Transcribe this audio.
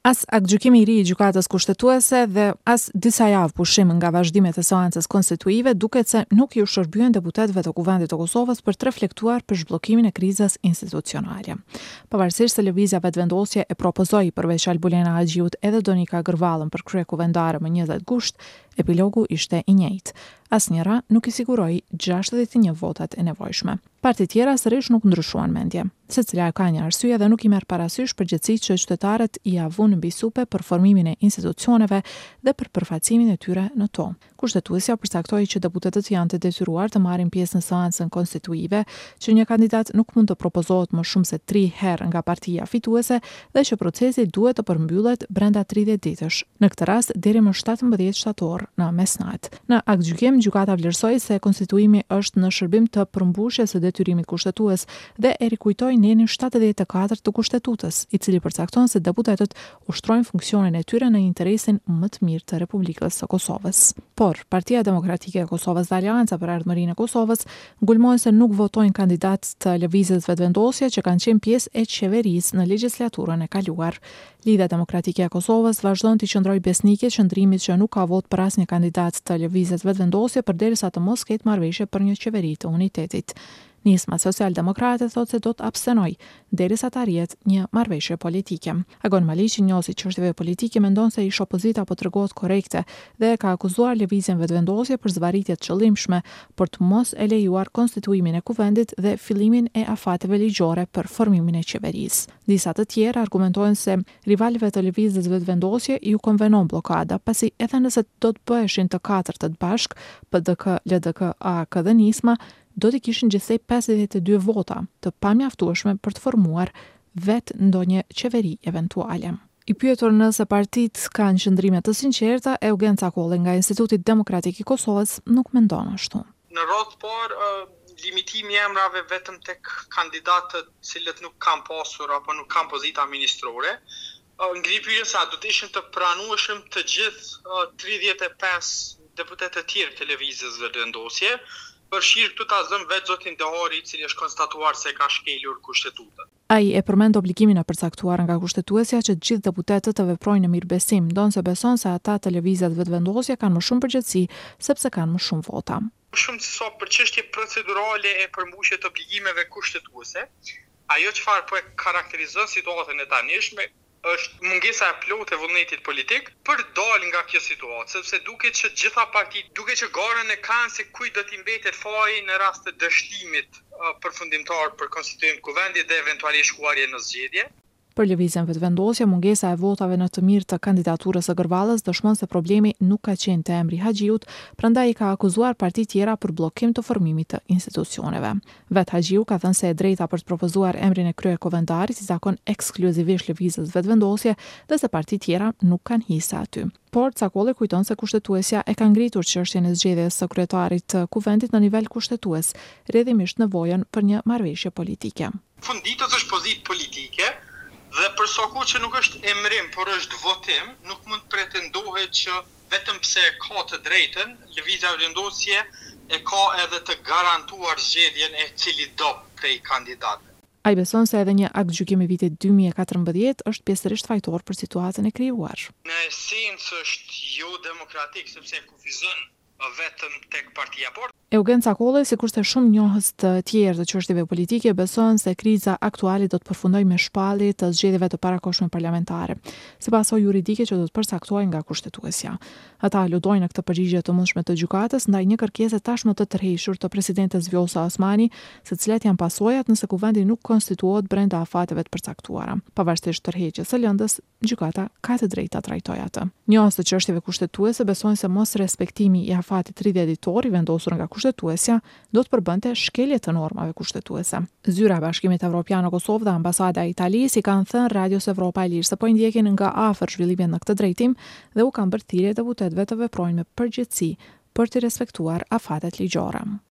As aktgjykimi I ri I gjykatës kushtetuese dhe as disa javë pushim nga vazhdimet e seancës konstituive duket se nuk ju shërbyen deputetëve të Kuvendit të Kosovës për të reflektuar për zhbllokimin e krizës institucionale. Pavarësisht se lëvizja vetëvendosje e propozoi përveç Albulena Haxhiut edhe Donika Gërvallën për kryekuvendare më 20 gusht, epilogu ishte I njëjtë. Asnjëra nuk I siguroi 61 votat e nevojshme. Partit tjera sërish nuk ndryshuan mendje. Secila ka një arsye dhe nuk I merr parasysh përgjegjësitë që qytetarët I avun mbi supe për formimin e institucioneve dhe për përfaqësimin e tyre në to. Kushtetuesja përcaktoi që deputetët janë të detyruar të marrin pjesë në seancën konstituive, që një kandidat nuk mund të propozohet më shumë se 3 herë nga partia fituese dhe që procesi duhet të përmbyllet brenda 30 ditësh. Në këtë rast deri më 17 shtator në mesnatë. Në aktgjykim gjykata vlerësoi se konstituimi është në shërbim të përmbushjes së detyrimit kushtetues dhe e rikujtoi nenin 74 të kushtetutës, I cili përcakton se deputetët ushtrojnë funksionin e tyre në interesin më të mirë të Republikës së Kosovës. Por Partia Demokratike e Kosovës dhe Alianca për Ardhmërinë e Kosovës ngulmojnë se nuk votojnë kandidat të lëvizjes vetëvendosje që kanë qenë pjesë e qeverisë në legjislaturën e kaluar. Lidhja Demokratike e Kosovës vazhdon të qëndrojë besnike qëndrimit që nuk ka vot për asnjë kandidat të lëvizjes vetëvendosje përderisa të mos ketë marrëveshje për një qeveri të unitetit. Nisma Social-Demokrate thotë se do të abstenoj derisa të arrihet një marrëveshje politike. Agon Maliqi, njohës I çështjeve politike, mendon se ish opozita po tregohet korrekte dhe ka akuzuar lëvizjen vetëvendosje për zvarritje të qëllimshme për të mos e lejuar konstituimin e kuvendit dhe fillimin e afateve ligjore për formimin e qeverisë. Disa të tjerë argumentojnë se rivalëve të lëvizjes vetëvendosje ju konvenon bllokada, pasi edhe nëse do të bëheshin të katërtët bashk, PDK, LDK, AK dhe Nisma, do të kishin gjithsej 52 vota të pamjaftueshme për të formuar vetë ndonjë qeveri eventuale. I pyetur nëse partitë kanë qëndrime të sinqerta, Eugen Cakolli nga Instituti Demokratik I Kosovës nuk mendon ashtu. Në radhë të parë, limitimi I emrave vetëm tek kandidatët cilët nuk kanë pasur apo nuk kanë pozita ministrore, ngripi sa do të ishin të pranueshëm të gjithë 35 deputetë të tjerë të lëvizjes vetëvendosje, përfshirë këtu ta zëm vetë zotin Dehori, I cili është konstatuar se ka shkelur kushtetutën. Ai e përmend obligimin e përcaktuar nga kushtetuesja që të gjithë deputetët të veprojnë në mirëbesim, ndonse beson se ata të lëvizjes vetëvendosje kanë më shumë përgjegjësi sepse kanë më shumë vota. Shumë se sa për çështje procedurale e përmbushjes të obligimeve kushtetuese, ajo çfarë po e karakterizon situatën e tanishme është mungesa e plotë e vullnetit politik për dalë nga kjo situatë, sepse duket që gjitha partitë, duket që garën e kanë se kujt do t'i mbetet faji në rast të dështimit përfundimtar për konstituim kuvendit dhe eventualisht shkuarje në zgjedhje. Për lëvizjen vetëvendosje, mungesa e votave në të mirë të kandidaturës së Gërvallës dëshmon se problemi nuk ka qenë te emri Haxhiut, prandaj I ka akuzuar parti tjera për bllokim të formimit të institucioneve. Vet Haxhiu ka thënë se e drejta për të propozuar emrin e kryekuvendarit I takon ekskluzivisht lëvizjes vetëvendosje dhe se parti tjera nuk kanë hise aty. Por Cakolli kujton se kushtetuesja e ka ngritur çështjen e zgjedhjes së kryetarit të kuvendit në nivel kushtetues, rrjedhimisht nevojën për një marrëveshje politike. Funditës është pozitë politike, dhe për saku që nuk është emrim, por është votim, nuk mund pretendohet që vetëm pse ka të drejtën, lëvizja vetëvendosje e ka edhe të garantuar zgjedhjen e cili do prej kandidatëve. Ai beson se edhe një aktgjykim I vitit 2014 është pjesërisht fajtor për situatën e krijuar. Në esencë është jo demokratik sepse kufizon vetëm tek partia por. Eugen Cakolli, sikurse shumë njohës të tjerë të çështjeve politike, besojnë se kriza aktuale do të përfundojë me shpallje të zgjedhjeve të parakohshme parlamentare, sipas pasojë juridike që do të përcaktohen nga kushtetuesja. Ata aludojnë në këtë përgjigje të mundshme të gjykatës ndaj një kërkese tashmë të tërhequr të presidentes Vjosa Osmani, se cilat janë pasojat nëse kuvendi nuk konstituohet brenda afateve të përcaktuara. Pavarësisht tërheqjes së lëndës, gjykata ka të drejtë ta trajtojë atë. Njohës të çështjeve kushtetuese besojnë se mos respektimi I afatit 30 ditor I vendosur nga kushtetuesja do të përbënte shkelje të normave kushtetuese. Zyra e Bashkimit Evropian në Kosovë dhe Ambasada e Italisë I kanë thënë Radios Evropa e Lirë se po I ndjekin nga afër zhvillimet në këtë drejtim dhe u kanë bërë thirrje deputetëve të veprojnë me përgjegjësi për të respektuar afatet ligjore.